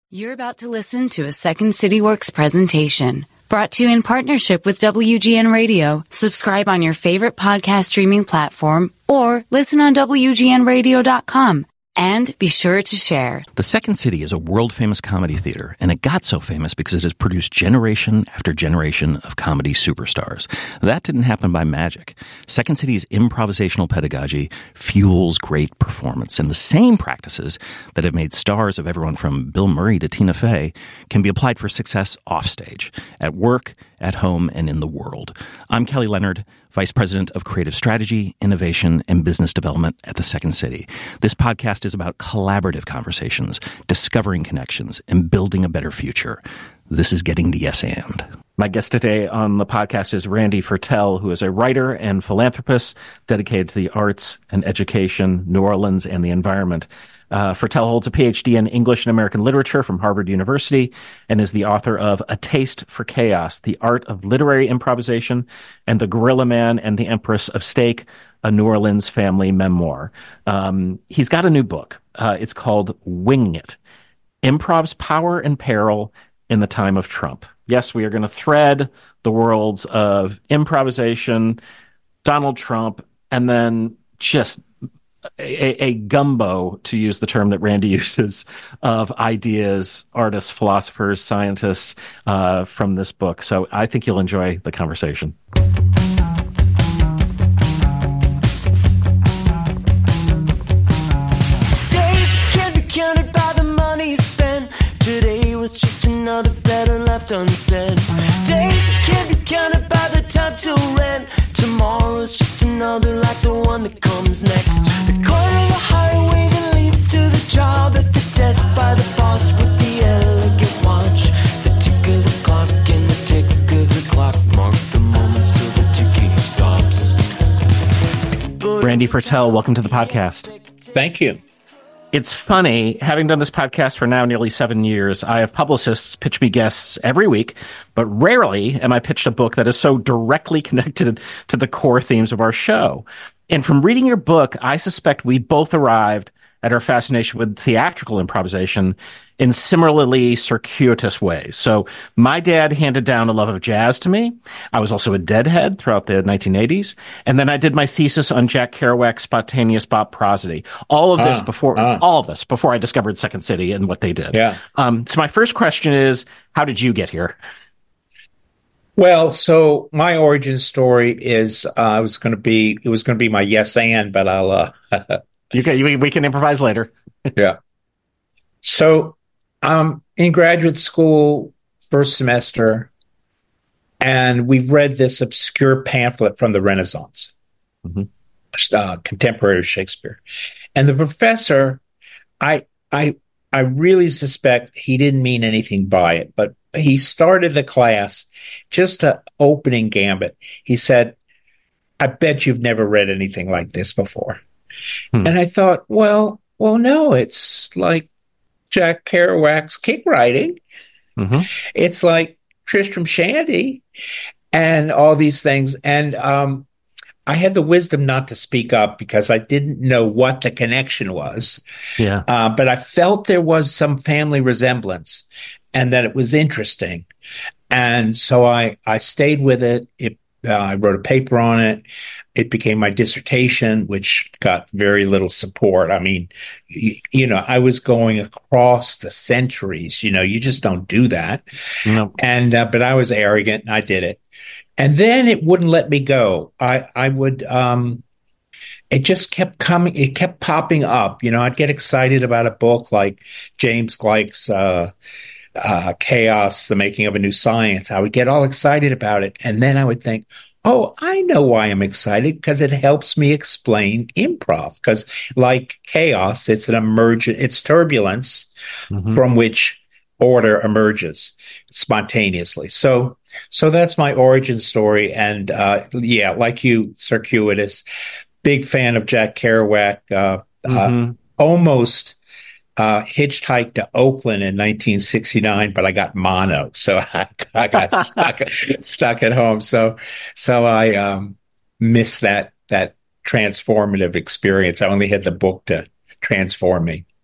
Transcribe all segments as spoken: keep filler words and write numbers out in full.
You're about to listen to a Second City Works presentation brought to you in partnership with W G N Radio. Subscribe on your favorite podcast streaming platform or listen on W G N radio dot com. And be sure to share. The Second City is a world-famous comedy theater, and it got so famous because it has produced generation after generation of comedy superstars. That didn't happen by magic. Second City's improvisational pedagogy fuels great performance, and the same practices that have made stars of everyone from Bill Murray to Tina Fey can be applied for success offstage, at work, at home, and in the world. I'm Kelly Leonard, Vice President of Creative Strategy, Innovation, and Business Development at the Second City. This podcast is about collaborative conversations, discovering connections, and building a better future. This is Getting the Yes And. My guest today on the podcast is Randy Fertel, who is a writer and philanthropist dedicated to the arts and education, New Orleans, and the environment. Uh, Fertel holds a P H D in English and American Literature from Harvard University and is the author of A Taste for Chaos, The Art of Literary Improvisation, and The Gorilla Man and the Empress of Steak, a New Orleans family memoir. Um, he's got a new book. Uh, it's called Winging It, Improv's Power and Peril in the Time of Trump. Yes, we are going to thread the worlds of improvisation, Donald Trump, and then just A, a gumbo, to use the term that Randy uses, of ideas, artists, philosophers, scientists uh, from this book. So I think you'll enjoy the conversation. Days can't be counted by the money spent. Today was just another better left unsaid. Days can't be counted by the time till rent. Tomorrow's just another like the one that comes next. The corner of the highway that leads to the job, at the desk by the boss with the elegant watch. The tick of the clock and the tick of the clock mark the moments till the ticking stops. But Randy Fertel, welcome to the podcast. Thank you. It's funny, having done this podcast for now nearly seven years, I have publicists pitch me guests every week, but rarely am I pitched a book that is so directly connected to the core themes of our show. And from reading your book, I suspect we both arrived at our fascination with theatrical improvisation in similarly circuitous ways. So my dad handed down a love of jazz to me. I was also a Deadhead throughout the nineteen eighties. And then I did my thesis on Jack Kerouac's spontaneous bop prosody. All of this ah, before, ah. all of this before I discovered Second City and what they did. Yeah. Um, so my first question is, how did you get here? Well, so my origin story is uh, I was going to be it was going to be my yes and, but I'll uh, You can, you, we can improvise later. yeah. So um, in graduate school, first semester, and we've read this obscure pamphlet from the Renaissance, Mm-hmm. uh, contemporary Shakespeare, and the professor, I I I really suspect he didn't mean anything by it, but he started the class just a opening gambit. He said, "I bet you've never read anything like this before." Hmm. And I thought, well, well, no, it's like Jack Kerouac's kick writing. Mm-hmm. It's like Tristram Shandy and all these things. And um, I had the wisdom not to speak up because I didn't know what the connection was. Yeah. Uh, but I felt there was some family resemblance and that it was interesting. And so I, I stayed with it. It uh, I wrote a paper on it. It became my dissertation, which got very little support. I mean, you, you know, I was going across the centuries. You know, you just don't do that. No. And uh, but I was arrogant, and I did it. And then it wouldn't let me go. I I would. Um, it just kept coming. It kept popping up. You know, I'd get excited about a book like James Gleick's uh, uh, Chaos: The Making of a New Science. I would get all excited about it, and then I would think, oh, I know why I'm excited, because it helps me explain improv. Because like chaos, it's an emergent, it's turbulence Mm-hmm. from which order emerges spontaneously. So, so that's my origin story. And uh, yeah, like you, circuitous, big fan of Jack Kerouac. Uh, Mm-hmm. uh, almost uh, hitchhiked to Oakland in nineteen sixty-nine, but I got mono, so I, I got stuck stuck at home. So, so I um, missed that that transformative experience. I only had the book to transform me.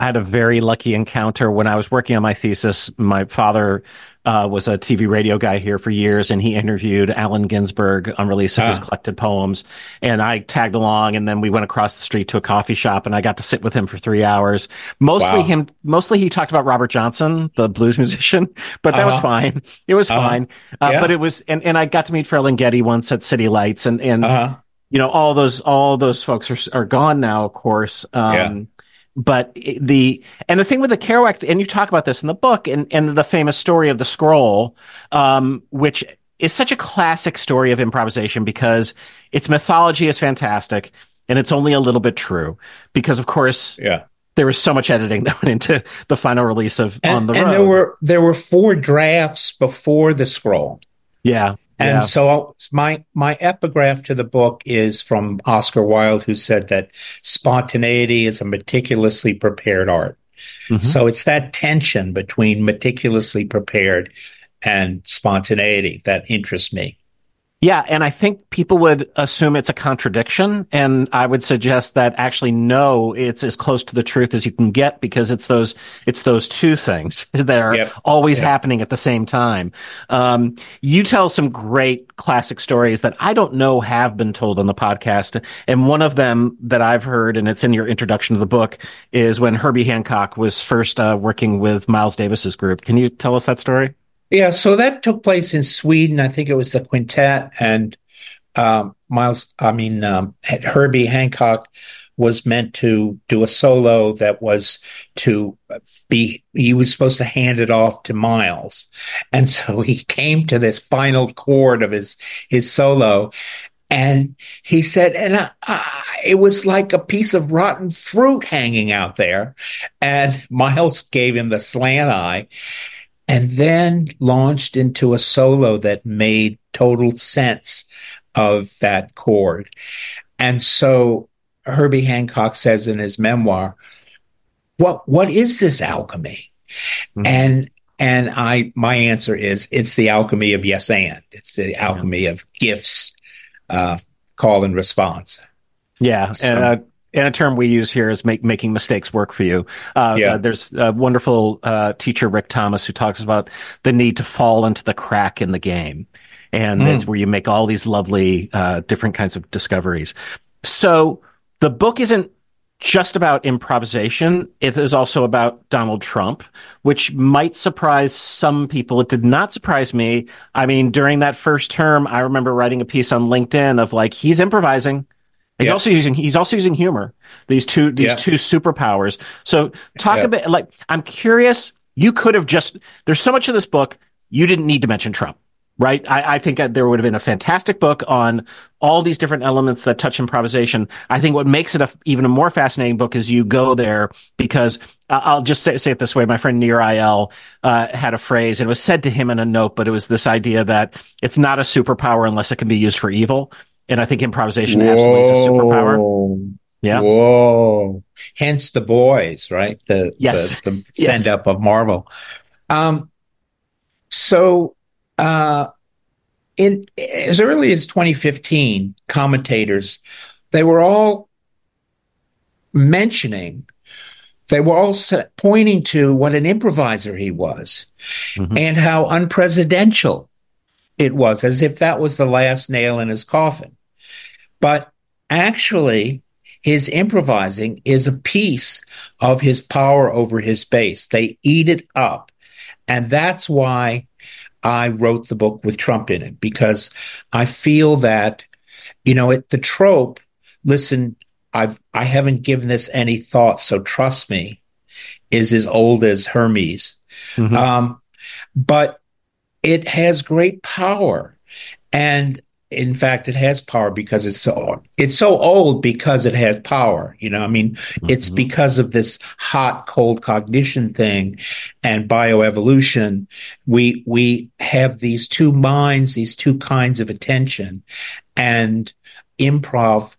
I had a very lucky encounter when I was working on my thesis. My father uh, was a T V radio guy here for years, and he interviewed Allen Ginsberg on release of ah. his collected poems. And I tagged along, and then we went across the street to a coffee shop, and I got to sit with him for three hours. Mostly wow. him, mostly he talked about Robert Johnson, the blues musician, but that uh-huh. was fine. It was uh-huh. fine. Uh, yeah. But it was, and, and I got to meet Ferlinghetti once at City Lights, and, and uh-huh. you know, all those, all those folks are, are gone now, of course. Um, yeah. But the, and the thing with the Kerouac, and you talk about this in the book, and, and the famous story of the scroll, um, which is such a classic story of improvisation because its mythology is fantastic and it's only a little bit true because, of course, yeah. there was so much editing that went into the final release of and, On the and Road. And there were, there were four drafts before the scroll. Yeah. And yeah. so my my epigraph to the book is from Oscar Wilde, who said that spontaneity is a meticulously prepared art. Mm-hmm. So it's that tension between meticulously prepared and spontaneity that interests me. Yeah, and I think people would assume it's a contradiction, and I would suggest that actually no, it's as close to the truth as you can get because it's those it's those two things that are yep. always yep. happening at the same time. Um, you tell some great classic stories that I don't know have been told on the podcast, and one of them that I've heard, and it's in your introduction to the book, is when Herbie Hancock was first uh, working with Miles Davis's group. Can you tell us that story? Yeah, so that took place in Sweden. I think it was the quintet, and um, Miles, I mean, um, Herbie Hancock was meant to do a solo that was to be, he was supposed to hand it off to Miles. And so he came to this final chord of his, his solo, and he said, and I, I, it was like a piece of rotten fruit hanging out there. And Miles gave him the slant eye. And then launched into a solo that made total sense of that chord. And so Herbie Hancock says in his memoir, what, what is this alchemy? Mm-hmm. And, and I, my answer is, it's the alchemy of yes and. It's the alchemy yeah. of gifts, uh, call and response. Yeah. So, and, uh, And a term we use here is make, making mistakes work for you. Uh, yeah. uh, there's a wonderful uh, teacher, Rick Thomas, who talks about the need to fall into the crack in the game. And mm. that's where you make all these lovely uh, different kinds of discoveries. So the book isn't just about improvisation. It is also about Donald Trump, which might surprise some people. It did not surprise me. I mean, during that first term, I remember writing a piece on LinkedIn of like, he's improvising. He's yep. also using he's also using humor. These two these yep. two superpowers. So talk yep. a bit like I'm curious. You could have just there's so much of this book you didn't need to mention Trump, right? I, I think there would have been a fantastic book on all these different elements that touch improvisation. I think what makes it a, even a more fascinating book is you go there because uh, I'll just say, say it this way. My friend Nir Eyal uh, had a phrase, and it was said to him in a note, but it was this idea that it's not a superpower unless it can be used for evil. And I think improvisation Whoa. absolutely is a superpower. Yeah. Whoa. Hence the boys, right? The, yes. the, the send yes. up of Marvel. Um, so, uh, in as early as twenty fifteen, commentators, they were all mentioning, they were all pointing to what an improviser he was mm-hmm. and how unpresidential it was, as if that was the last nail in his coffin. But actually, his improvising is a piece of his power over his base. They eat it up. And that's why I wrote the book with Trump in it, because I feel that, you know, it, the trope, listen, I've, I haven't given this any thought, so trust me, is as old as Hermes. Mm-hmm. Um, but it has great power. And in fact, it has power because it's so, it's so old because it has power. You know, I mean, mm-hmm. it's because of this hot, cold cognition thing and bioevolution. We, we have these two minds, these two kinds of attention, and improv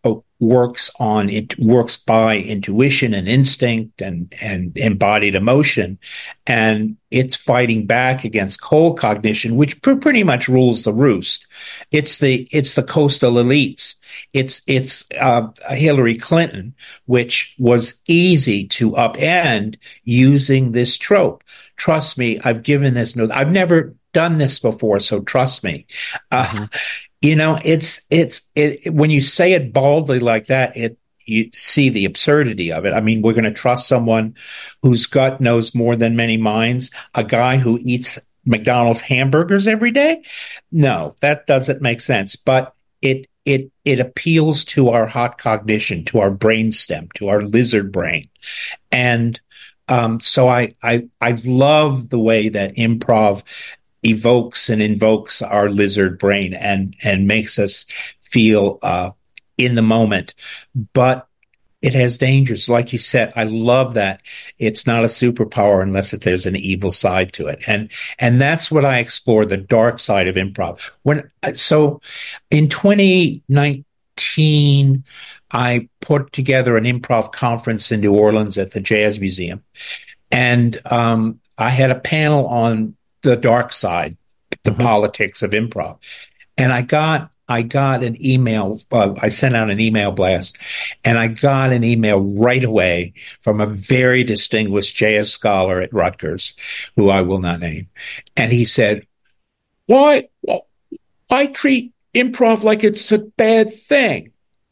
uh, works on it works by intuition and instinct and and embodied emotion, and it's fighting back against cold cognition, which pr- pretty much rules the roost. It's the it's the coastal elites. It's it's uh, Hillary Clinton, which was easy to upend using this trope. Trust me, I've given this note. I've never done this before, so trust me. Uh, mm-hmm. You know, it's it's it, when you say it baldly like that, it you see the absurdity of it. I mean, we're going to trust someone whose gut knows more than many minds, a guy who eats McDonald's hamburgers every day? No, that doesn't make sense. But it it it appeals to our hot cognition, to our brainstem, to our lizard brain, and um, so I I I love the way that improv evokes and invokes our lizard brain and and makes us feel uh, in the moment. But it has dangers. Like you said, I love that it's not a superpower unless there's an evil side to it. And and that's what I explore, the dark side of improv. When so in twenty nineteen, I put together an improv conference in New Orleans at the Jazz Museum. And um, I had a panel on the dark side, the mm-hmm. politics of improv. And I got I got an email. Uh, I sent out an email blast, and I got an email right away from a very distinguished jazz scholar at Rutgers, who I will not name. And he said, "Why, why treat improv like it's a bad thing?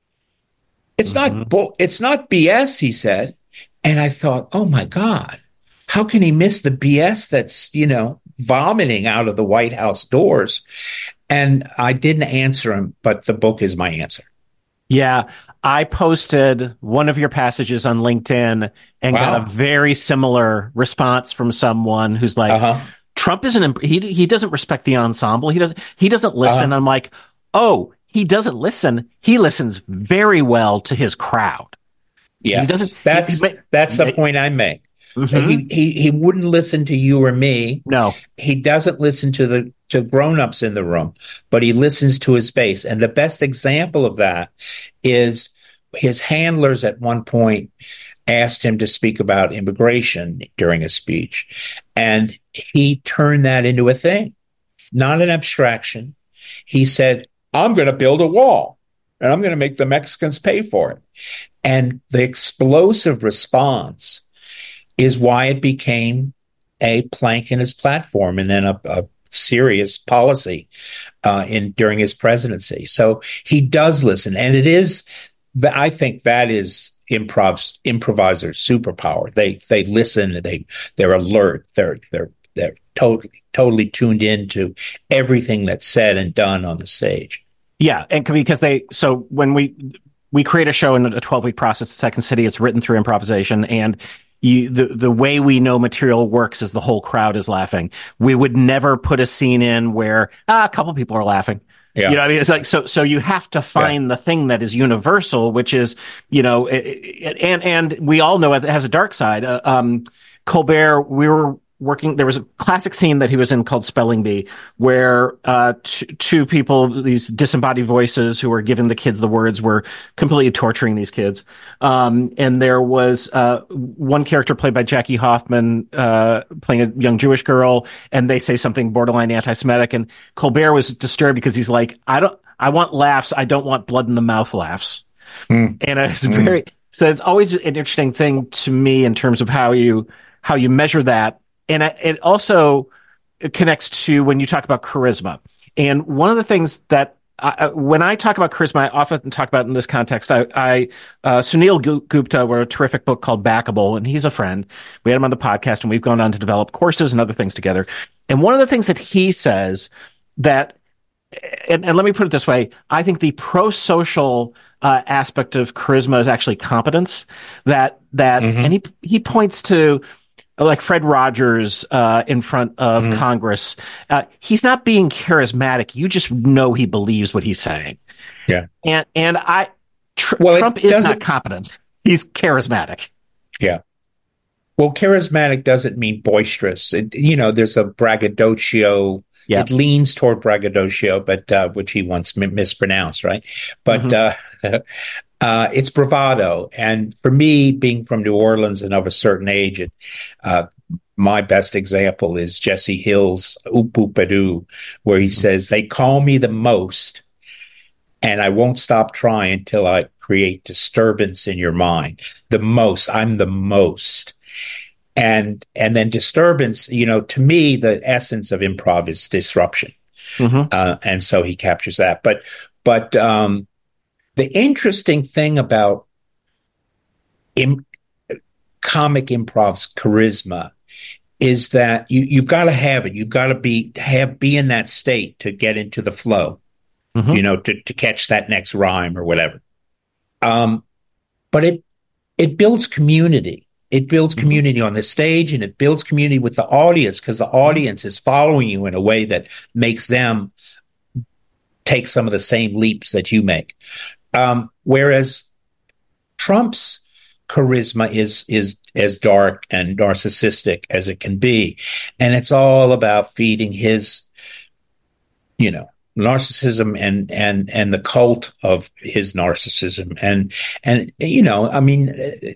It's mm-hmm. not. Bu- it's not B S." He said, and I thought, "Oh my God, how can he miss the B S that's you know vomiting out of the White House doors?" And I didn't answer him, but the book is my answer. Yeah, I posted one of your passages on LinkedIn and wow. got a very similar response from someone who's like, uh-huh. Trump isn't, he he doesn't respect the ensemble. He doesn't, he doesn't listen. Uh-huh. I'm like, oh, he doesn't listen. He listens very well to his crowd. Yeah, he doesn't, that's, he, he, that's the he, point I make. Mm-hmm. He, he he wouldn't listen to you or me. No, he doesn't listen to the to grown-ups in the room, but he listens to his base. And the best example of that is his handlers at one point asked him to speak about immigration during a speech, and he turned that into a thing, not an abstraction. He said, "I'm going to build a wall, and I'm going to make the Mexicans pay for it." And the explosive response is why it became a plank in his platform and then a, a serious policy uh, in during his presidency. So he does listen, and it is. I think that is improv's improvisers' superpower. They they listen. They they're alert. They're they're they're totally totally tuned in to everything that's said and done on the stage. Yeah, and because they so when we we create a show in a twelve week process at Second City, it's written through improvisation and. You, the the way we know material works is the whole crowd is laughing. We would never put a scene in where ah, a couple people are laughing. Yeah. You know, what I mean, it's like so. So you have to find yeah. the thing that is universal, which is you know, it, it, and and we all know it has a dark side. Uh, um, Colbert, we were working. There was a classic scene that he was in called Spelling Bee, where uh, t- two people, these disembodied voices who were giving the kids the words, were completely torturing these kids. Um, and there was uh, one character played by Jackie Hoffman uh, playing a young Jewish girl, and they say something borderline anti-Semitic. And Colbert was disturbed because he's like, I don't, I want laughs. I don't want blood in the mouth laughs. Mm. And it's mm. very, so it's always an interesting thing to me in terms of how you, how you measure that. And it also connects to when you talk about charisma. And one of the things that I, when I talk about charisma, I often talk about in this context. I, I uh, Sunil Gupta wrote a terrific book called Backable, and he's a friend. We had him on the podcast, and we've gone on to develop courses and other things together. And one of the things that he says that, and, and let me put it this way, I think the pro-social uh, aspect of charisma is actually competence. That that, mm-hmm. and he he points to. Like Fred Rogers uh, in front of mm-hmm. Congress, uh, he's not being charismatic. You just know he believes what he's saying. Yeah, and and I, tr- well, Trump is not competent. He's charismatic. Yeah. Well, charismatic doesn't mean boisterous. It, you know, there's a braggadocio. Yep. It leans toward braggadocio, but uh, which he once m- mispronounced, right? But mm-hmm. uh, uh, it's bravado. And for me, being from New Orleans and of a certain age, it, uh, my best example is Jesse Hill's Oop Oop A Doo, where he says, they call me the most, and I won't stop trying until I create disturbance in your mind. The most, I'm the most. And and then disturbance, you know, to me, the essence of improv is disruption. Mm-hmm. Uh, and so he captures that. But but um, the interesting thing about im- comic improv's charisma is that you, you've got to have it. You've got to be have be in that state to get into the flow, mm-hmm. you know, to, to catch that next rhyme or whatever. Um, but it it builds community. It builds community mm-hmm. on the stage, and it builds community with the audience, because the audience is following you in a way that makes them take some of the same leaps that you make. Um, whereas Trump's charisma is is as dark and narcissistic as it can be, and it's all about feeding his, you know, narcissism and and and the cult of his narcissism, and and you know, I mean.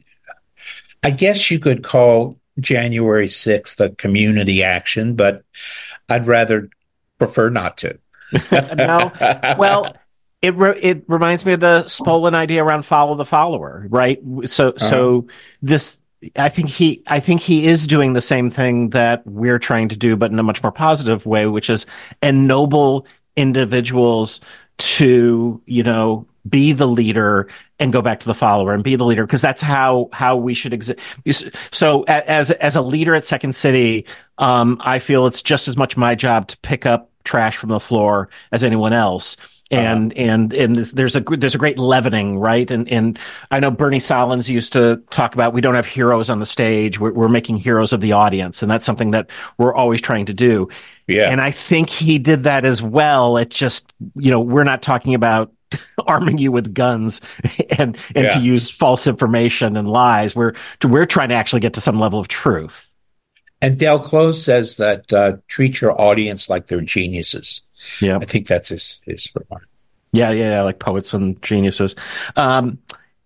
I guess you could call January sixth a community action, but I'd rather prefer not to. No, well, it re- it reminds me of the Spolin idea around follow the follower, right? So uh-huh. so this, I think he I think he is doing the same thing that we're trying to do, but in a much more positive way, which is ennoble individuals to, you know, be the leader and go back to the follower and be the leader, because that's how how we should exist. So as as a leader at Second City, um, I feel it's just as much my job to pick up trash from the floor as anyone else. And uh-huh. and and there's a there's a great leavening, right? And and I know Bernie Sahlins used to talk about, we don't have heroes on the stage, we're, we're making heroes of the audience, and that's something that we're always trying to do. Yeah, and I think he did that as well. It just, you know, we're not talking about arming you with guns and and yeah. to use false information and lies. We're we're trying to actually get to some level of truth. And Del Close says that uh, treat your audience like they're geniuses. Yeah, I think that's his his remark. Yeah, yeah, yeah, like poets and geniuses. Um,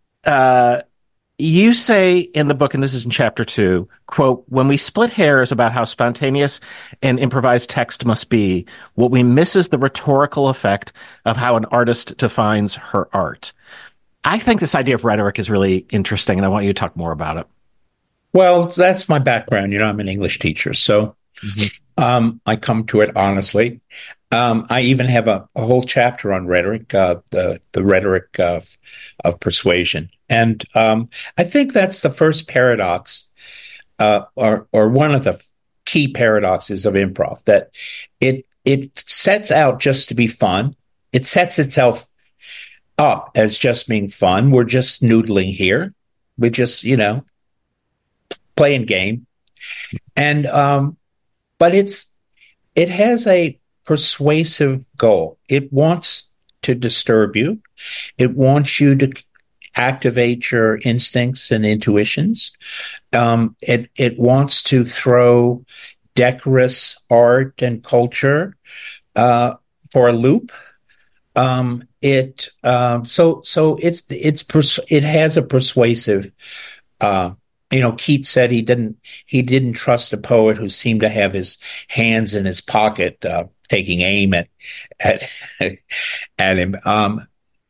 uh, you say in the book, and this is in chapter two, quote, when we split hairs about how spontaneous and improvised text must be, what we miss is the rhetorical effect of how an artist defines her art. I think this idea of rhetoric is really interesting, and I want you to talk more about it. Well, that's my background. You know, I'm an English teacher, so mm-hmm. um, I come to it honestly. Um, I even have a, a whole chapter on rhetoric, uh, the the rhetoric of, of persuasion, and um, I think that's the first paradox, uh, or or one of the key paradoxes of improv, that it it sets out just to be fun. It sets itself up as just being fun. We're just noodling here. We're just, you know, playing game, and um, but it's it has a persuasive goal. It wants to disturb you. It wants you to activate your instincts and intuitions. Um, it it wants to throw decorous art and culture uh, for a loop. Um, it um, so so it's it's pers- it has a persuasive. Uh, You know, Keats said he didn't he didn't trust a poet who seemed to have his hands in his pocket, uh, taking aim at at at him. Um,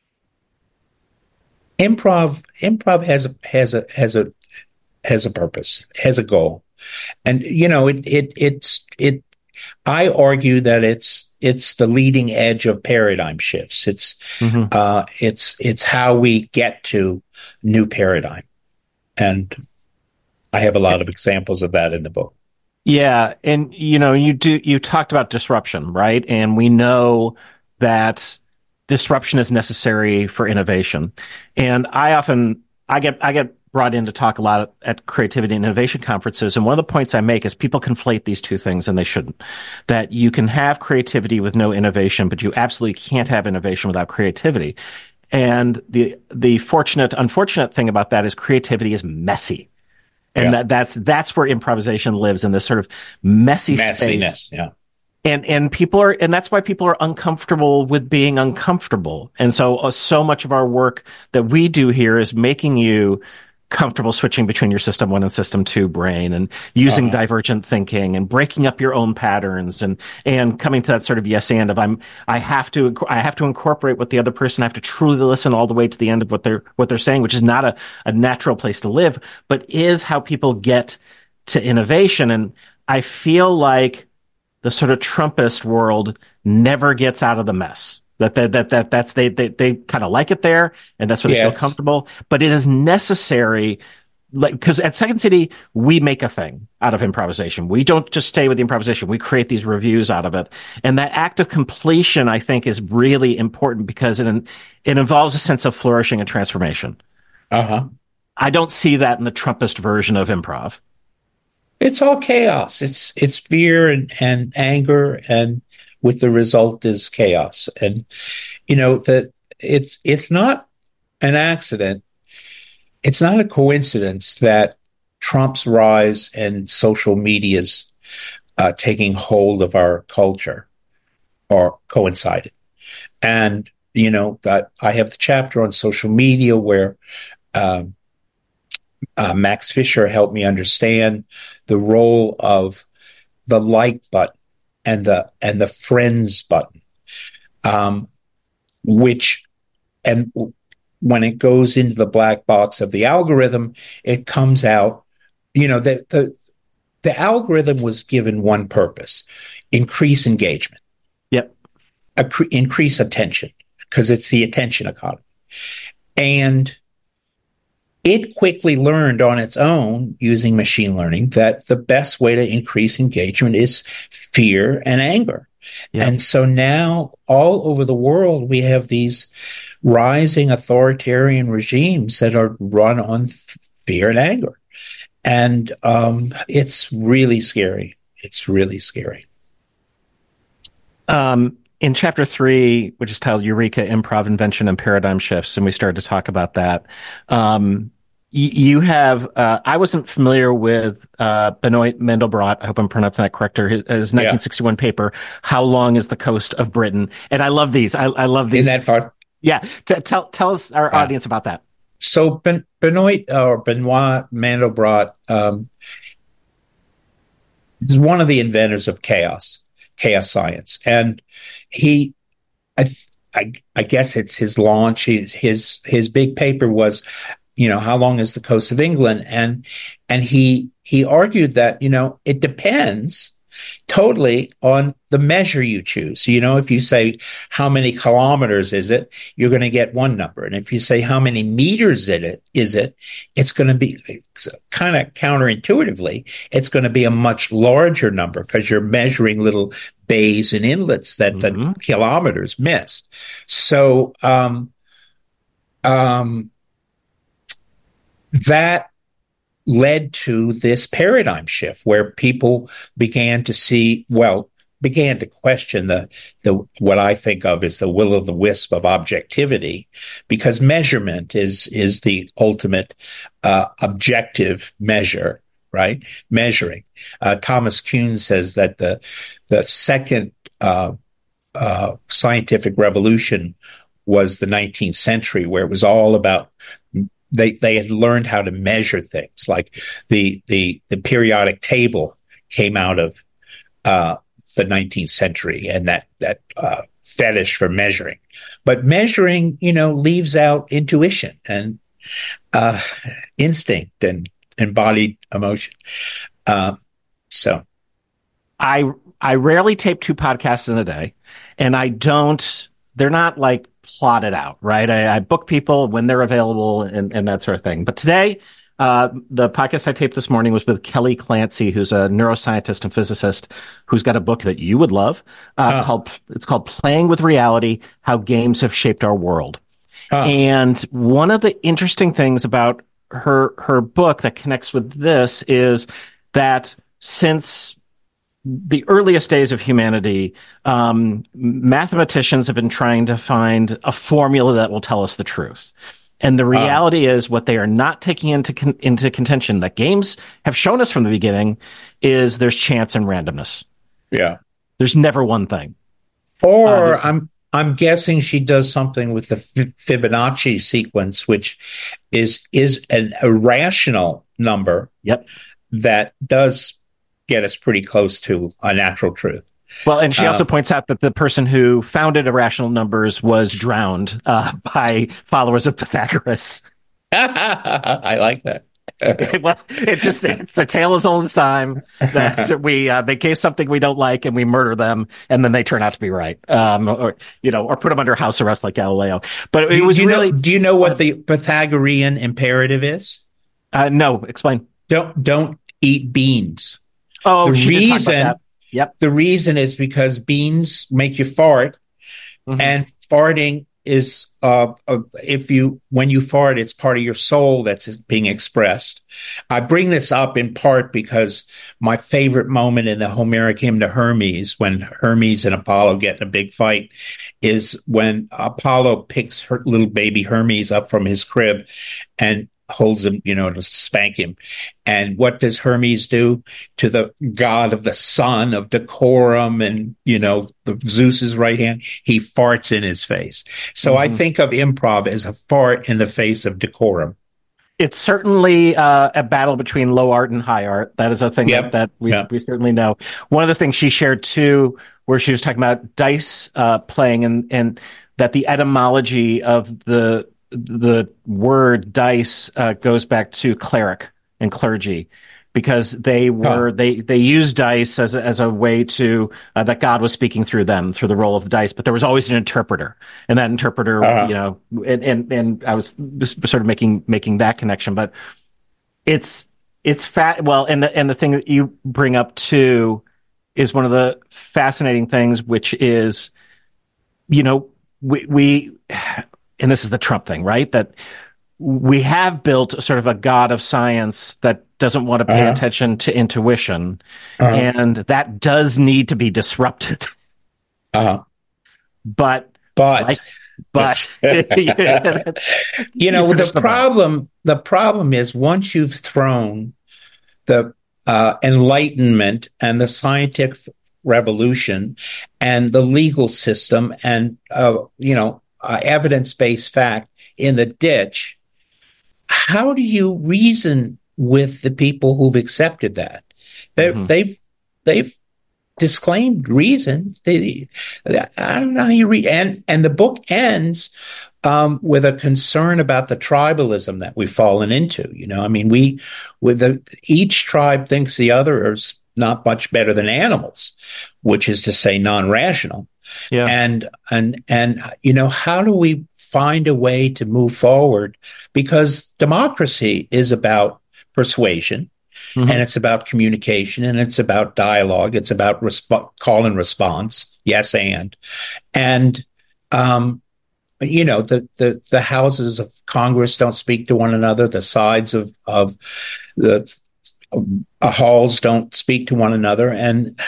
improv improv has a has a has a has a purpose, has a goal, and you know it it it's it. I argue that it's it's the leading edge of paradigm shifts. It's mm-hmm. uh, it's it's how we get to new paradigm, and I have a lot of examples of that in the book. Yeah. And, you know, you do, you talked about disruption, right? And we know that disruption is necessary for innovation. And I often, I get, I get brought in to talk a lot at creativity and innovation conferences. And one of the points I make is people conflate these two things, and they shouldn't. That you can have creativity with no innovation, but you absolutely can't have innovation without creativity. And the, the fortunate, unfortunate thing about that is creativity is messy. And yeah. that, that's that's where improvisation lives, in this sort of messy Messiness, space. yeah. And and people are, and that's why people are uncomfortable with being uncomfortable. And so, uh, so much of our work that we do here is making you comfortable switching between your system one and system two brain, and using uh-huh. divergent thinking, and breaking up your own patterns, and and coming to that sort of yes and of I'm I have to I have to incorporate what the other person, I have to truly listen all the way to the end of what they're what they're saying, which is not a, a natural place to live, but is how people get to innovation. And I feel like the sort of Trumpist world never gets out of the mess. That that that, that that's they they, they kind of like it there, and that's where they yes. feel comfortable. But it is necessary, like, because at Second City we make a thing out of improvisation. We don't just stay with the improvisation. We create these reviews out of it, and that act of completion, I think, is really important because it it involves a sense of flourishing and transformation. Uh huh. I don't see that in the Trumpist version of improv. It's all chaos. It's it's fear and, and anger, and with the result is chaos. And you know that it's it's not an accident. It's not a coincidence that Trump's rise and social media's uh, taking hold of our culture are coincided. And you know that I have the chapter on social media where um, Uh, Max Fisher helped me understand the role of the like button and the and the friends button, um, which and when it goes into the black box of the algorithm, it comes out. You know, the the the algorithm was given one purpose: increase engagement. Yep, Accre- increase attention, because it's the attention economy, and it quickly learned on its own, using machine learning, that the best way to increase engagement is fear and anger. Yeah. And so now all over the world, we have these rising authoritarian regimes that are run on fear and anger. And um, it's really scary. It's really scary. Um, in chapter three, which is titled Eureka, Improv, Invention, and Paradigm Shifts, and we started to talk about that. Um, y- you have, uh, I wasn't familiar with uh, Benoit Mandelbrot, I hope I'm pronouncing that correct, his, his nineteen sixty-one yeah. paper, How Long is the Coast of Britain? And I love these. I, I love these. Isn't that fun? Yeah. T- tell, tell us, our uh, audience, about that. So ben- Benoit, or Benoit Mandelbrot, um, is one of the inventors of chaos. chaos science. And he, I, I, I guess it's his launch. His, his, his big paper was, you know, how long is the coast of England? And, and he, he argued that, you know, it depends totally on the measure you choose. You know, if you say, how many kilometers is it, you're going to get one number. And if you say, how many meters is it, is it, it's going to be kind of counterintuitively, it's going to be a much larger number because you're measuring little bays and inlets that mm-hmm. the kilometers missed. So, um, um, that led to this paradigm shift where people began to see, well, began to question the, the what I think of as the will o' the wisp of objectivity, because measurement is is the ultimate uh, objective measure, right? Measuring. Uh, Thomas Kuhn says that the the second uh, uh, scientific revolution was the nineteenth century, where it was all about They they had learned how to measure things, like the the the periodic table came out of uh, the nineteenth century, and that that uh, fetish for measuring. But measuring, you know, leaves out intuition and uh, instinct and embodied emotion. Uh, so, I I rarely tape two podcasts in a day, and I don't. They're not like plotted out, right? I, I book people when they're available and, and that sort of thing. But today, uh, the podcast I taped this morning was with Kelly Clancy, who's a neuroscientist and physicist who's got a book that you would love uh, oh. called, it's called Playing with Reality, How Games Have Shaped Our World. Oh. And one of the interesting things about her, her book that connects with this is that since the earliest days of humanity, um, mathematicians have been trying to find a formula that will tell us the truth. And the reality uh, is what they are not taking into con- into contention that games have shown us from the beginning is there's chance and randomness. Yeah. There's never one thing. Or Uh, I'm I'm guessing she does something with the Fibonacci sequence, which is is an irrational number. Yep. That does get us pretty close to a natural truth. Well, and she also Uh, points out that the person who founded irrational numbers was drowned uh, by followers of Pythagoras. I like that. Well, it's just it's a tale as old as time that we uh, they gave something we don't like and we murder them, and then they turn out to be right, um, or you know, or put them under house arrest like Galileo. But it do, was do you really. Know, do you know what the Pythagorean imperative is? Uh, no, explain. Don't don't eat beans. Oh, the she did talk reason. about that. Yep. The reason is because beans make you fart, mm-hmm. and farting is uh, uh, if you when you fart, it's part of your soul that's being expressed. I bring this up in part because my favorite moment in the Homeric hymn to Hermes, when Hermes and Apollo get in a big fight, is when Apollo picks her little baby Hermes up from his crib and holds him, you know, to spank him. And what does Hermes do to the god of the sun, of decorum, and, you know, the Zeus's right hand? He farts in his face. So mm-hmm. I think of improv as a fart in the face of decorum. It's certainly uh, a battle between low art and high art. That is a thing yep. that, that we, yep. we certainly know. One of the things she shared, too, where she was talking about dice uh, playing and, and that the etymology of the the word dice uh, goes back to cleric and clergy, because they were huh. they they used dice as a, as a way to uh, that God was speaking through them through the role of dice, but there was always an interpreter, and that interpreter, uh-huh. you know, and, and and I was sort of making making that connection, but it's it's fat. Well, and the and the thing that you bring up too is one of the fascinating things, which is, you know, we we. And this is the Trump thing, right? That we have built a sort of a god of science that doesn't want to pay uh-huh. attention to intuition. Uh-huh. And that does need to be disrupted. Uh-huh. But, but, like, but, you know, the problem, the problem is once you've thrown the uh, Enlightenment and the scientific revolution and the legal system and, uh, you know, Uh, evidence-based fact in the ditch, how do you reason with the people who've accepted that? They've mm-hmm. they've they've disclaimed reason. They, I don't know how you read, and and the book ends um, with a concern about the tribalism that we've fallen into. You know, I mean, we with the each tribe thinks the other is not much better than animals, which is to say, non-rational. Yeah. And, and, and, you know, how do we find a way to move forward? Because democracy is about persuasion, mm-hmm. and it's about communication, and it's about dialogue. It's about resp- call and response. Yes. And, and, um, you know, the, the, the houses of Congress don't speak to one another. The sides of, of the uh, halls don't speak to one another. And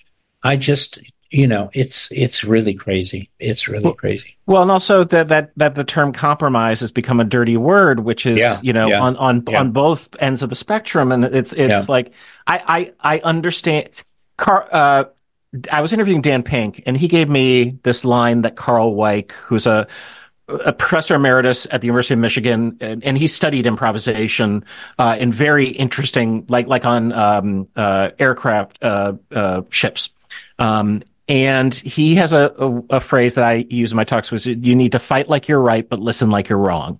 I just, you know, it's it's really crazy. It's really well, crazy. Well, and also that that that the term compromise has become a dirty word, which is yeah, you know yeah, on on yeah. on both ends of the spectrum, and it's it's yeah. like I I I understand. Car, uh, I was interviewing Dan Pink, and he gave me this line that Carl Weick, who's a a professor emeritus at the University of Michigan, and, and he studied improvisation uh, in very interesting, like like on um, uh, aircraft uh, uh, ships. Um, And he has a, a, a phrase that I use in my talks, which is you need to fight like you're right, but listen like you're wrong.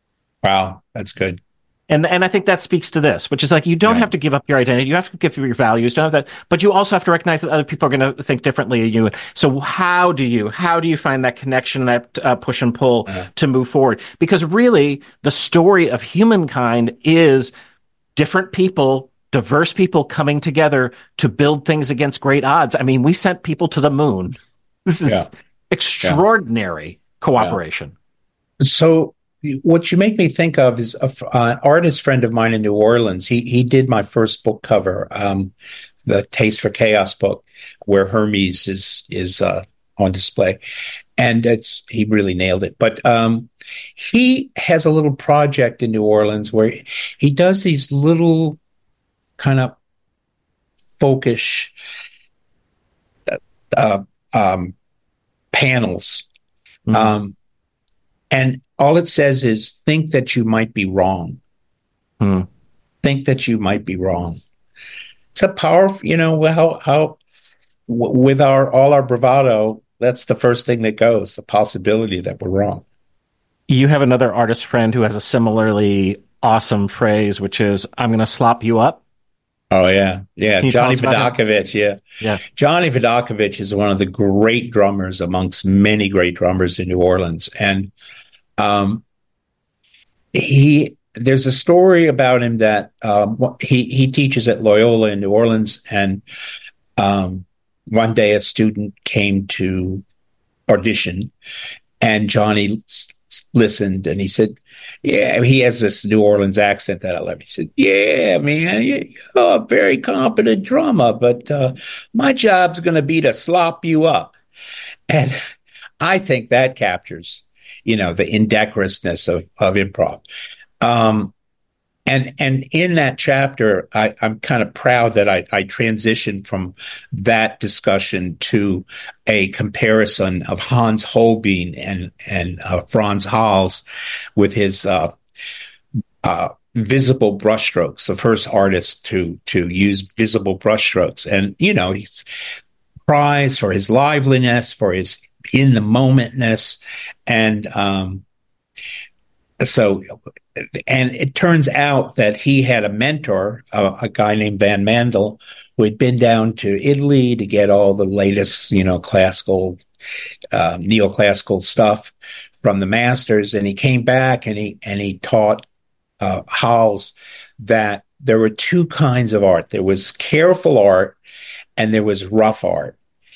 Wow, that's good. And and I think that speaks to this, which is like you don't yeah. have to give up your identity, you have to give up your values, don't have that, but you also have to recognize that other people are going to think differently of you. So how do you how do you find that connection, that uh, push and pull uh-huh. to move forward? Because really, the story of humankind is different people. Diverse people coming together to build things against great odds. I mean, we sent people to the moon. This is yeah. extraordinary yeah. cooperation. Yeah. So what you make me think of is a, uh, an artist friend of mine in New Orleans. He he did my first book cover, um, the Taste for Chaos book, where Hermes is is uh, on display. And it's he really nailed it. But um, he has a little project in New Orleans where he does these little kind of folkish, uh, uh, um, panels. Mm. Um, and all it says is, think that you might be wrong. Mm. Think that you might be wrong. It's a powerful, you know, how, how w- with our, all our bravado, that's the first thing that goes, the possibility that we're wrong. You have another artist friend who has a similarly awesome phrase, which is, I'm going to slop you up. Oh, yeah. Yeah. Can you tell Johnny us about him? Vodakovich. Yeah. Yeah. Johnny Vodakovich is one of the great drummers amongst many great drummers in New Orleans. And um, he, there's a story about him that um, he, he teaches at Loyola in New Orleans. And um, one day a student came to audition, and Johnny s- listened, and he said, yeah, he has this New Orleans accent that I love. He said, yeah, man, you're a very competent drummer, but uh, my job's going to be to slop you up. And I think that captures, you know, the indecorousness of, of improv. Um, and and in that chapter, I, I'm kind of proud that I, I transitioned from that discussion to a comparison of Hans Holbein and and uh, Franz Hals with his uh, uh, visible brushstrokes, the first artist to to use visible brushstrokes. And you know, he's prized for his liveliness, for his in the momentness, and um, so. And it turns out that he had a mentor, uh, a guy named Van Mandel, who had been down to Italy to get all the latest, you know, classical, uh, neoclassical stuff from the masters. And he came back and he and he taught uh, Hals that there were two kinds of art. There was careful art and there was rough art.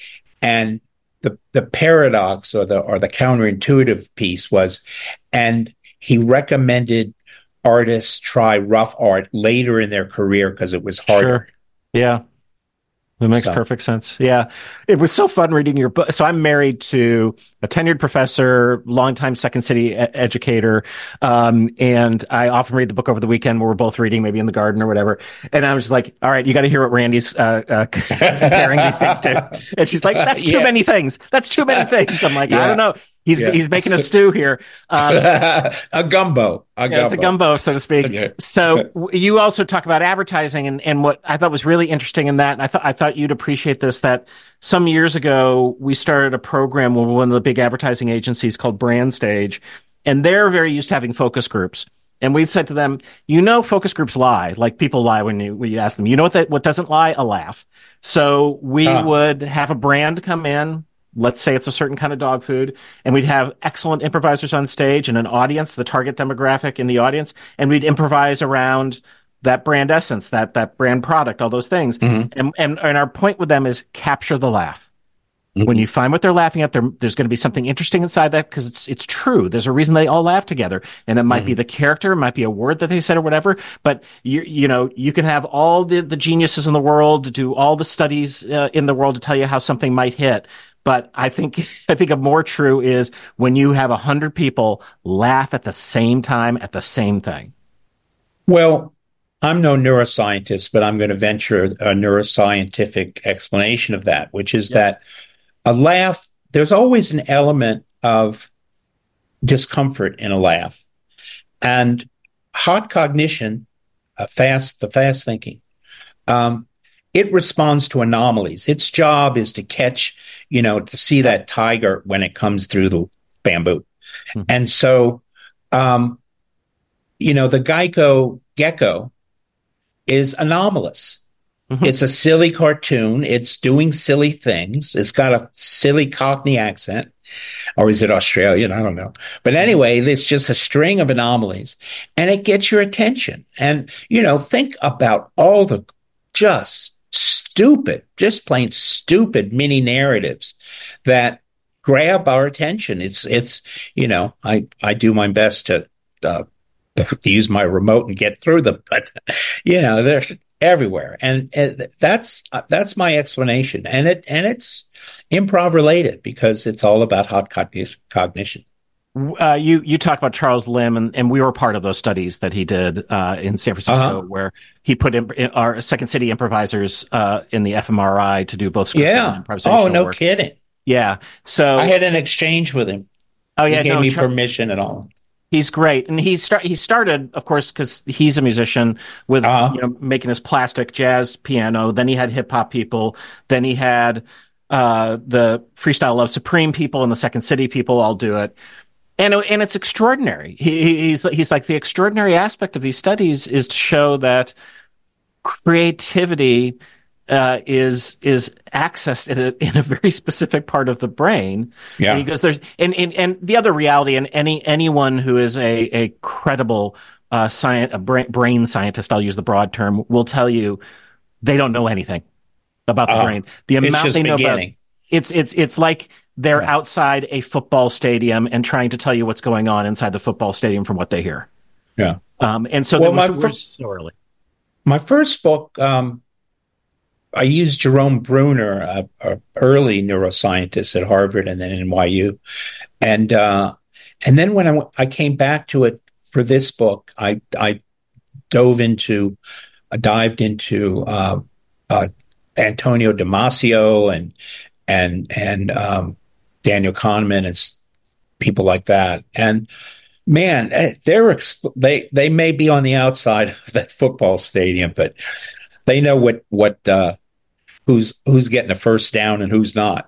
And the the paradox or the or the counterintuitive piece was, and he recommended artists try rough art later in their career because it was harder. Sure. Yeah. That makes So. perfect sense. Yeah. It was so fun reading your book. So I'm married to a tenured professor, longtime Second City e- educator. Um, and I often read the book over the weekend where we're both reading, maybe in the garden or whatever. And I was just like, all right, you got to hear what Randy's uh, uh, comparing these things to. And she's like, that's too Yeah. many things. That's too many things. I'm like, I Yeah. don't know. He's Yeah. he's making a stew here. Um, a gumbo. A yeah, gumbo. it's a gumbo, so to speak. Okay. So w- you also talk about advertising, and, and what I thought was really interesting in that, and I thought I thought you'd appreciate this, that some years ago we started a program with one of the big advertising agencies called BrandStage, and they're very used to having focus groups. And we've said to them, you know, focus groups lie. Like people lie when you when you ask them. You know what that what doesn't lie? A laugh. So we Huh. would have a brand come in. Let's say it's a certain kind of dog food, and we'd have excellent improvisers on stage and an audience, the target demographic in the audience, and we'd improvise around that brand essence, that that brand product, all those things. Mm-hmm. And, and and our point with them is capture the laugh. Mm-hmm. When you find what they're laughing at, there, there's going to be something interesting inside that because it's it's true. There's a reason they all laugh together, and it might Mm-hmm. be the character, it might be a word that they said or whatever. But you you know you can have all the the geniuses in the world to do all the studies uh, in the world to tell you how something might hit. But I think I think a more true is when you have a hundred people laugh at the same time at the same thing. Well, I'm no neuroscientist, but I'm going to venture a neuroscientific explanation of that, which is Yeah. that a laugh, there's always an element of discomfort in a laugh. And hot cognition, uh, fast, the fast thinking, um, it responds to anomalies. Its job is to catch, you know, to see that tiger when it comes through the bamboo. Hmm. And so, um, you know, the Geico gecko is anomalous. Mhm. It's a silly cartoon. It's doing silly things. It's got a silly Cockney accent. Or is it Australian? I don't know. But anyway, it's just a string of anomalies. And it gets your attention. And, you know, think about all the just stupid, just plain stupid mini narratives that grab our attention. It's, it's, you know, I, I do my best to uh, use my remote and get through them, but, you know, they're everywhere. And, and that's, uh, that's my explanation. And it, and it's improv related because it's all about hot cognition. cognition. uh, you you talk about Charles Limb, and, and we were part of those studies that he did uh, in San Francisco, Uh-huh. where he put in, in our Second City improvisers uh, in the fMRI to do both scripted and Yeah. improvisational Oh, no work. kidding. Yeah. So, I had an exchange with him. oh He yeah, gave no, me Char- permission and all. he's great, and he start he started, of course, because he's a musician with Uh-huh. you know making this plastic jazz piano. Then he had hip hop people. Then he had uh, the Freestyle Love Supreme people and the Second City people all do it. And and it's extraordinary. He, he's he's like the extraordinary aspect of these studies is to show that creativity uh, is is accessed in a, in a very specific part of the brain. Yeah. And he goes there's and, and and the other reality, and any anyone who is a a credible uh, science a brain, brain scientist, I'll use the broad term, will tell you they don't know anything about the Uh, brain. The it's amount just they know about beginning. it's it's it's like they're Yeah. outside a football stadium and trying to tell you what's going on inside the football stadium from what they hear. Yeah. Um, and so Well, there was, my we're fir- so early. My first book, um, I used Jerome Bruner, a, a early neuroscientist at Harvard and then N Y U, and uh, and then when I, w- I came back to it for this book, I I dove into, I dived into uh, uh, Antonio Damasio and and and um, Daniel Kahneman and s- people like that, and man, eh, they're exp- they they may be on the outside of that football stadium, but they know what what uh, who's who's getting a first down and who's not.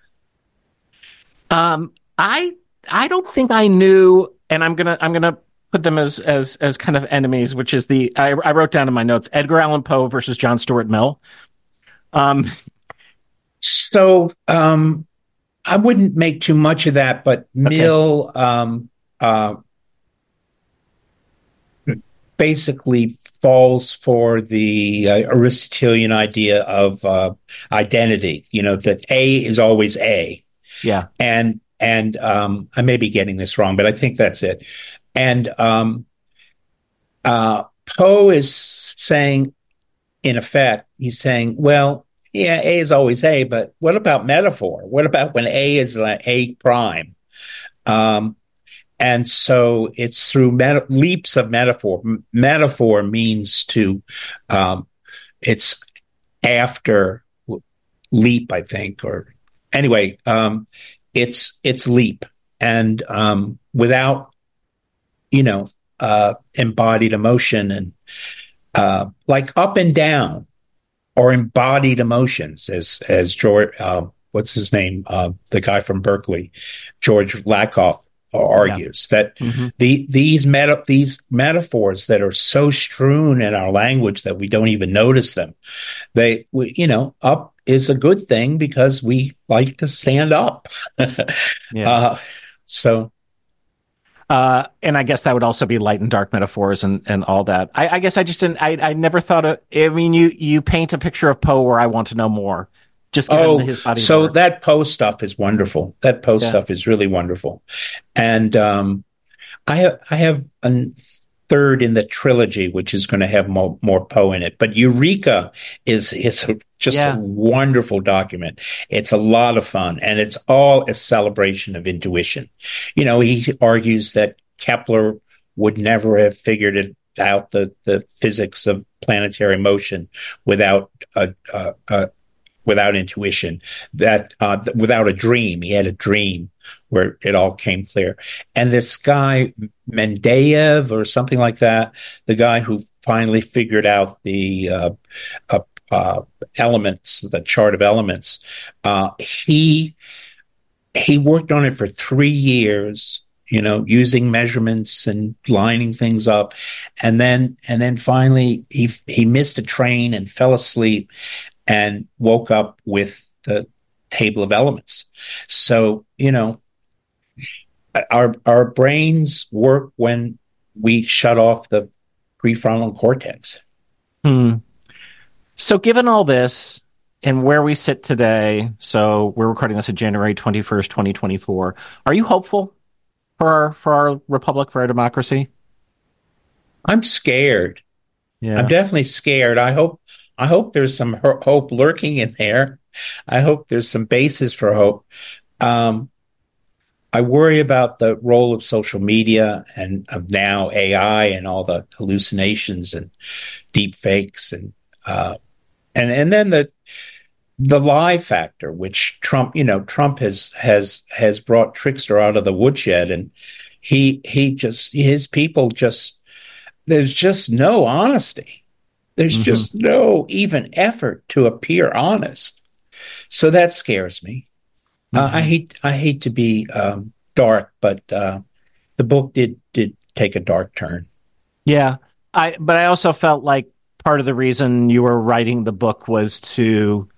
Um, I I don't think I knew, and I'm gonna I'm gonna put them as as as kind of enemies, which is the I, I wrote down in my notes Edgar Allan Poe versus John Stuart Mill. Um, So um, I wouldn't make too much of that, but Mill um, uh, basically falls for the uh, Aristotelian idea of uh, identity. You know that A is always A. yeah, and and um, I may be getting this wrong, but I think that's it. And um, uh, Poe is saying, in effect, he's saying, well, yeah, A is always A, but what about metaphor? What about when A is like A prime? Um, and so it's through meta- leaps of metaphor. M- metaphor means to, um, it's after leap, I think, or anyway, um, it's it's leap, and um, without you know uh, embodied emotion and uh, like up and down or embodied emotions, as as George, uh, what's his name, uh, the guy from Berkeley, George Lakoff argues that Mhm. the these meta these metaphors that are so strewn in our language that we don't even notice them. They, we, you know, up is a good thing because we like to stand up. yeah. Uh, so, Uh, and I guess that would also be light and dark metaphors and, and all that. I, I guess I just didn't. I, I never thought of. I mean, you you paint a picture of Poe where I want to know more. Just given oh, his body. of so work. that post stuff is wonderful. That post Yeah. stuff is really wonderful. And um, I have I have a third in the trilogy, which is going to have more, more Poe in it. But Eureka is is a, just Yeah. a wonderful document. It's a lot of fun, and it's all a celebration of intuition. You know, he argues that Kepler would never have figured it out, the the physics of planetary motion, without a, a, a without intuition, that uh, th- without a dream. He had a dream where it all came clear. And this guy, Mendeleev or something like that, the guy who finally figured out the uh, uh, uh, elements, the chart of elements, uh, he he worked on it for three years, you know, using measurements and lining things up. And then and then finally he he missed a train and fell asleep and woke up with the table of elements. So, you know, our our brains work when we shut off the prefrontal cortex. Hmm. So, given all this and where we sit today, so we're recording this on January twenty-first, twenty twenty-four. Are you hopeful for our for our republic, for our democracy? I'm scared. Yeah. I'm definitely scared. I hope I hope there's some ho- hope lurking in there. I hope there's some basis for hope. Um, I worry about the role of social media and of now A I and all the hallucinations and deep fakes and uh, and and then the the lie factor, which Trump, you know, Trump has has has brought Trickster out of the woodshed, and he he just his people just there's just no honesty. There's mm-hmm. just no even effort to appear honest. So that scares me. Mm-hmm. Uh, I hate I hate to be um, dark, but uh, the book did did take a dark turn. Yeah, I but I also felt like part of the reason you were writing the book was to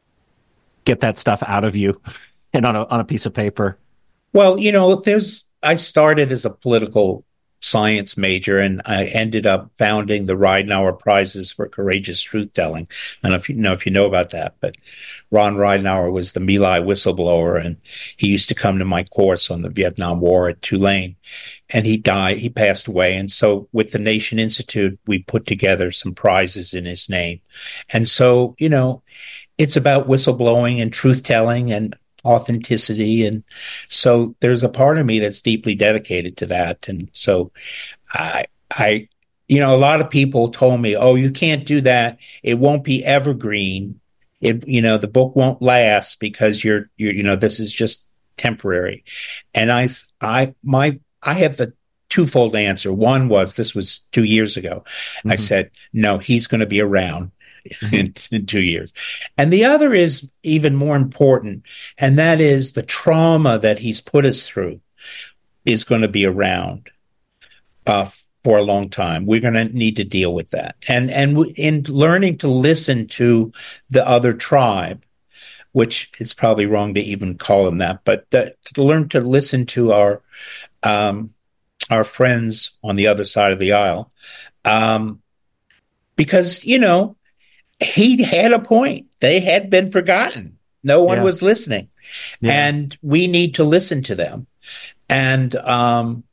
get that stuff out of you and on a on a piece of paper. Well, you know, there's I started as a political science major, and I ended up founding the Ridenhour Prizes for Courageous Truth-Telling. I don't know if you know if you know about that, but Ron Ridenhour was the My Lai whistleblower, and he used to come to my course on the Vietnam War at Tulane, and he died. He passed away, and so with the Nation Institute, we put together some prizes in his name, and so you know, it's about whistleblowing and truth-telling and authenticity, and so there's a part of me that's deeply dedicated to that. And so I I you know, a lot of people told me, oh, you can't do that, it won't be evergreen, it you know, the book won't last because you're you're you know, this is just temporary. And I I my I have the twofold answer. One was, this was two years ago. Mm-hmm. I said, no, he's going to be around In, in two years. And the other is even more important, and that is the trauma that he's put us through is going to be around uh, for a long time. We're going to need to deal with that. And and w- in learning to listen to the other tribe, which is probably wrong to even call them that, but the, to learn to listen to our um, our friends on the other side of the aisle, um, because, you know, he had a point. They had been forgotten. No one yeah. was listening. Yeah. And we need to listen to them. And um,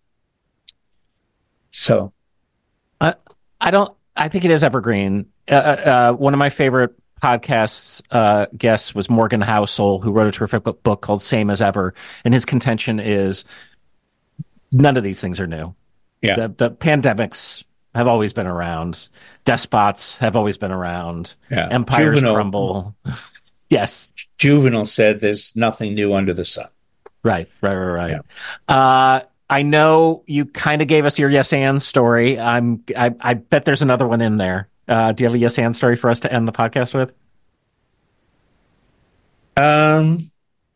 so. I, I don't, I think it is evergreen. Uh, uh, one of my favorite podcasts uh, guests was Morgan Housel, who wrote a terrific book called Same as Ever. And his contention is none of these things are new. Yeah. The, the pandemics have always been around. Despots have always been around. Yeah. Empires Juvenal, crumble. Yes. Juvenal said there's nothing new under the sun. Right, right, right, right. Yeah. Uh, I know you kind of gave us your yes and story. I'm, I, I bet there's another one in there. Uh, do you have a yes and story for us to end the podcast with? Um,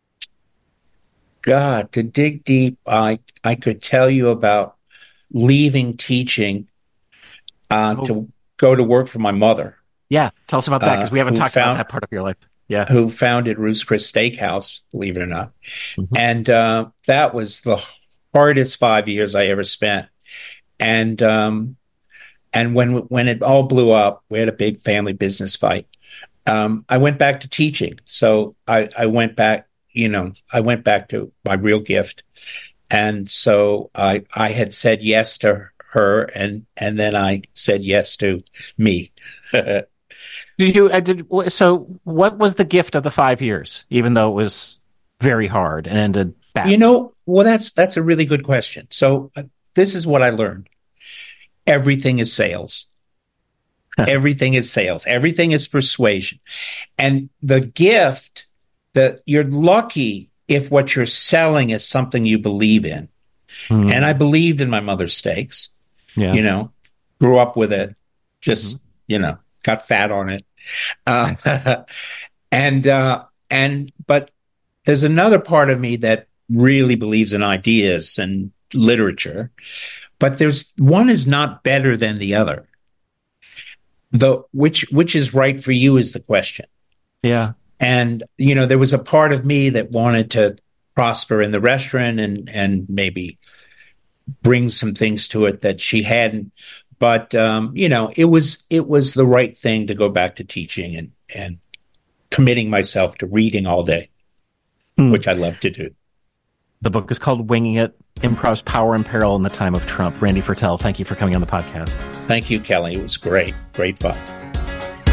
God, to dig deep, I I could tell you about leaving teaching uh, oh. to go to work for my mother. Yeah, tell us about that, because we haven't uh, talked found, about that part of your life. Yeah, who founded Ruth's Chris Steakhouse, believe it or not. Mm-hmm. And uh, that was the hardest five years I ever spent. And um, and when when it all blew up, we had a big family business fight. Um, I went back to teaching. So I, I went back, you know, I went back to my real gift. And so I I had said yes to her, and and then I said yes to me. You I did so. What was the gift of the five years, even though it was very hard and ended bad? You know, well, that's that's a really good question. So uh, this is what I learned: everything is sales. Everything is sales. Everything is persuasion, and the gift that you're lucky if what you're selling is something you believe in. Mm. And I believed in my mother's steaks. Yeah. You know, grew up with it. Just mm-hmm. you know. Got fat on it. Uh, and, uh, and, but there's another part of me that really believes in ideas and literature, but there's one is not better than the other. The, which, which is right for you is the question. Yeah. And, you know, there was a part of me that wanted to prosper in the restaurant and, and maybe bring some things to it that she hadn't. But, um, you know, it was it was the right thing to go back to teaching and, and committing myself to reading all day, mm. which I love to do. The book is called Winging It, Improv's Power and Peril in the Time of Trump. Randy Fertel, thank you for coming on the podcast. Thank you, Kelly. It was great. Great fun.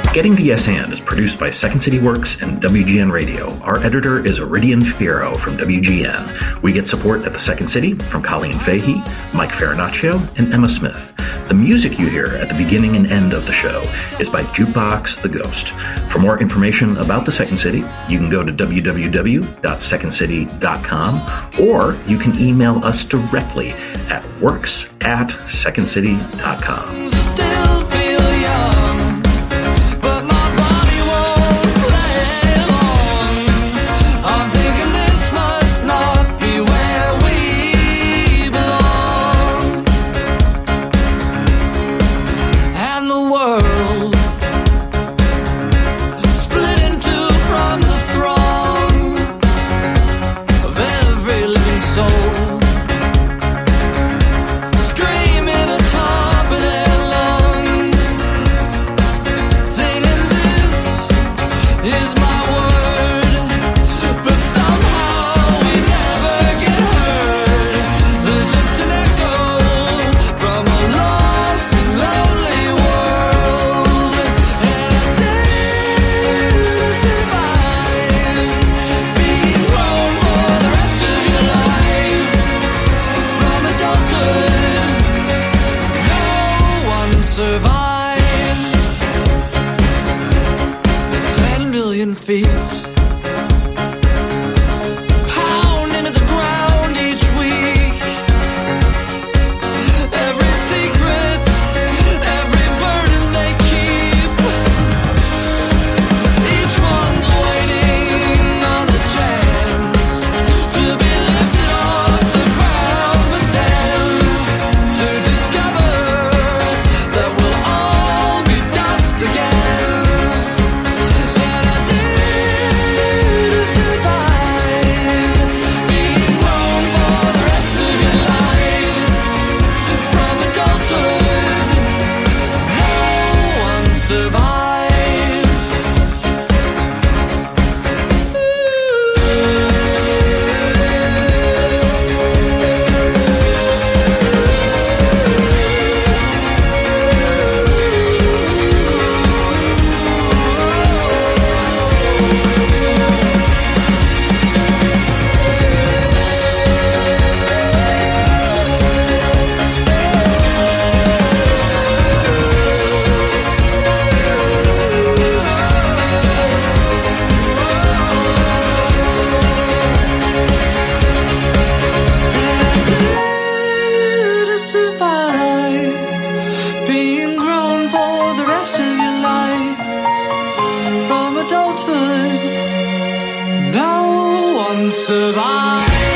Getting to Yes And is produced by Second City Works and W G N Radio. Our editor is Iridian Fierro from W G N. We get support at the Second City from Colleen Fahey, Mike Farinaccio, and Emma Smith. The music you hear at the beginning and end of the show is by Jukebox the Ghost. For more information about the Second City, you can go to w w w dot second city dot com or you can email us directly at works at second city dot com. Survive.